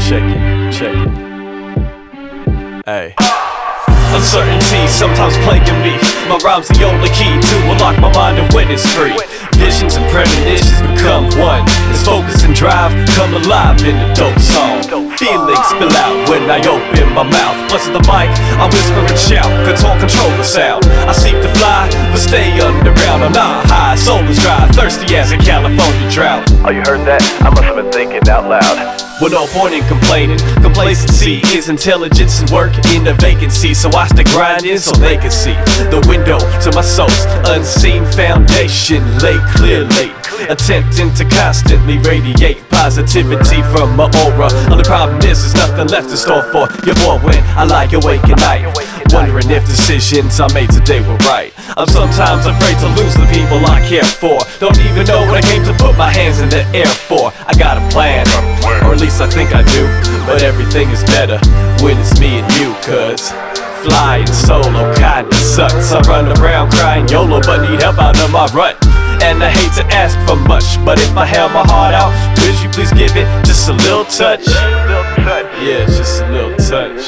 Check it. Hey. Uncertainty sometimes plaguing me. My rhyme's the only key to unlock my mind and when it's free. Visions and premonitions become one. As focus and drive come alive in a dope song. Feelings spill out when I open my mouth. Plus the mic, I whisper and shout. Control the sound. I seek to fly, but stay underground. I'm not high, soul is dry, thirsty as a California drought. Oh, you heard that? I must have been thinking out loud. Well, no point in complaining. Complacency is intelligence and work in a vacancy. So I stay grinding so they can see the window to my soul's unseen foundation. Lay clearly, attempting to constantly radiate positivity from my aura. Only problem is there's nothing left in store for your boy when I lie awake at night, wondering if decisions I made today were right. I'm sometimes afraid to lose the people I care for. Don't even know what I came to put my hands in the air for. I got a plan, or at least I think I do, but everything is better when it's me and you. Cause flying solo kinda sucks. I run around crying YOLO but need help out of my rut. And I hate to ask for much, but if I held my heart out, could you please give it just a little touch? Yeah, just a little touch.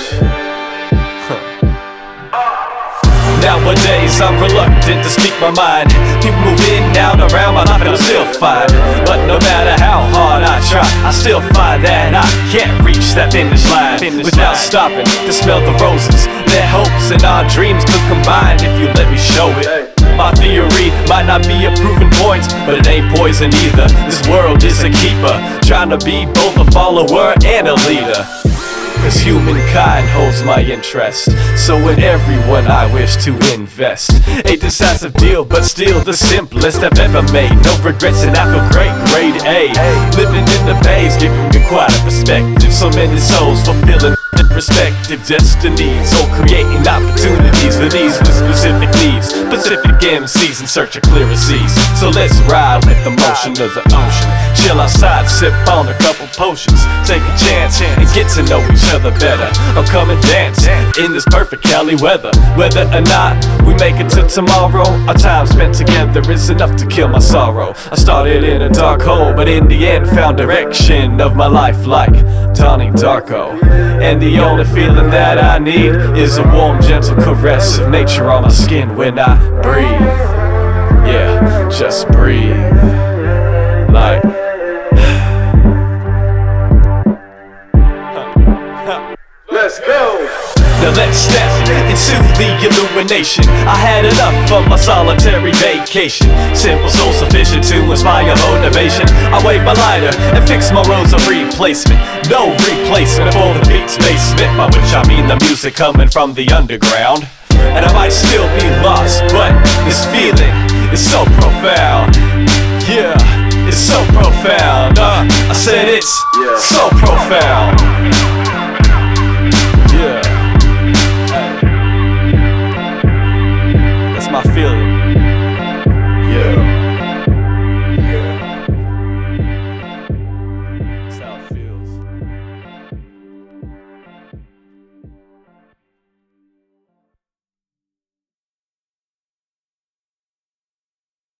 Nowadays I'm reluctant to speak my mind. People move in and out around my life and I'm still fine. But no matter how hard I try, I still find that I can't reach that finish line without stopping to smell the roses. Their hopes and our dreams could combine if you let me show it. My theory might not be a proven point, but it ain't poison either. This world is a keeper, trying to be both a follower and a leader. Cause humankind holds my interest, so in everyone I wish to invest. A decisive deal, but still the simplest I've ever made. No regrets and I feel great, grade A. Living in the bays, giving me quite a perspective. So many souls fulfilling respective destinies, or creating opportunities for these with specific needs. Pacific MCs in search of clearer seas. So let's ride with the motion of the ocean. Chill outside, sip on a couple potions. Take a chance and get to know each other better. Or come and dance in this perfect Cali weather. Whether or not we make it to tomorrow, our time spent together is enough to kill my sorrow. I started in a dark hole, but in the end found direction of my life like Donnie Darko. And the only feeling that I need is a warm, gentle caress of nature on my skin when I breathe. Yeah, just breathe. Like let's go! Now let's step into the illumination. I had enough of my solitary vacation. Simple, so sufficient to inspire motivation. I wave my lighter and fix my rows of replacement. No replacement for the beat's basement, by which I mean the music coming from the underground. And I might still be lost, but this feeling is so profound. Yeah, it's so profound. I said it's so profound.